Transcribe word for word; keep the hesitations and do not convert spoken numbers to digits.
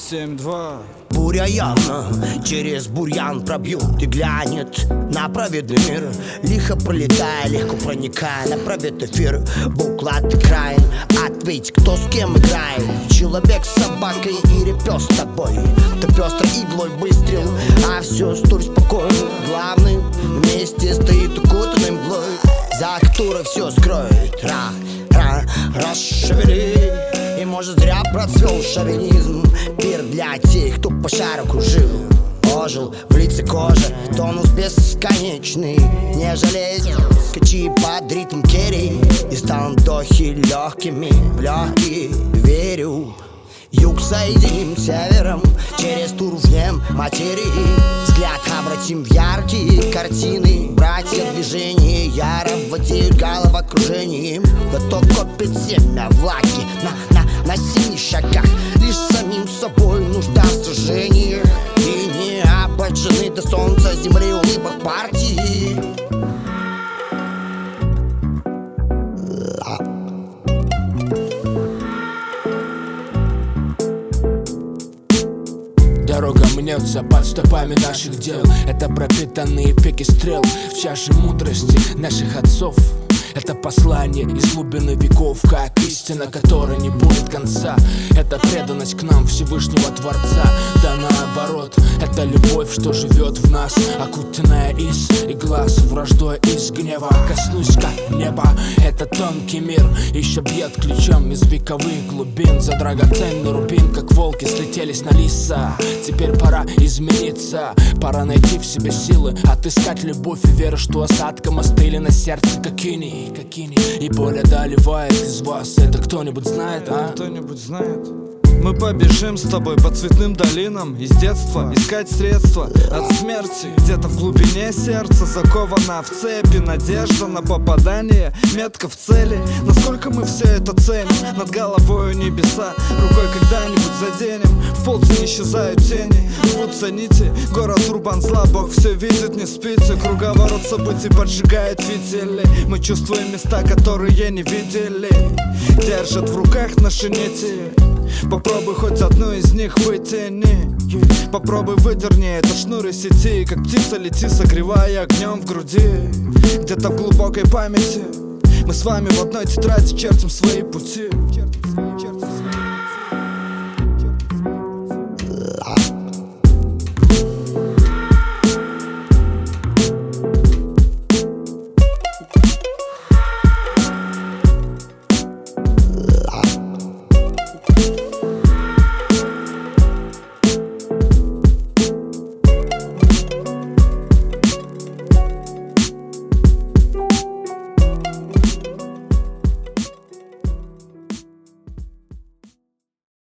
семь два. Буря явно через бурьян пробьет и глянет на праведный мир. Лихо пролетая, легко проникая на правед эфир. Буклат краен, ответь, кто с кем играет. Человек с собакой или пес с тобой. То пестрой иглой выстрел, а все столь спокойно. Главный вместе стоит укутанный мглой, за которой все скроет. Ра, ра, расшевели. И может зря процвел шовинизм. Пир для тех, кто по шару кружил. Ожил в лице кожи, тонус бесконечный. Не жалей, скачи под ритм керри. И станут вдохи легкими, в легкие верю. Юг соединим севером через тур внем материи. Взгляд обратим в яркие картины. Братья движения яро владеют головокружением. Кто копит семя влаги на, на, на синих шагах. Лишь самим собой нужда в сражениях. И не обожжены до солнца земли улыбок партии. Дорога мнется под стопами наших дел. Это пропитанные пики стрел в чаше мудрости наших отцов. Это послание из глубины веков, как истина, которой не будет конца. Это преданность к нам Всевышнего Творца. Да наоборот, это любовь, что живет в нас, окутанная из и глаз, враждой из гнева. Коснусь-ка неба, это тонкий мир еще бьет ключом из вековых глубин. За драгоценный рубин, как волки, слетелись на лиса. Теперь пора измениться, пора найти в себе силы, отыскать любовь и веру, что осадком остыли на сердце, как иней. И боль одолевает из вас. Это кто-нибудь знает, а? Кто-нибудь знает? Мы побежим с тобой по цветным долинам из детства, искать средства от смерти. Где-то в глубине сердца закована в цепи надежда на попадание, метка в цели. Насколько мы все это ценим, над головой небеса рукой когда-нибудь заденем. В полдень исчезают тени, рвутся нити. Город Урбан зла, Бог все видит, не спите. Круговорот событий поджигает фитили. Мы чувствуем места, которые не видели. Держат в руках наши нити. Попробуй хоть одну из них вытяни. Попробуй выдерни этот шнур из сети. Как птица лети, согревая огнем в груди. Где-то в глубокой памяти мы с вами в одной тетради чертим свои пути.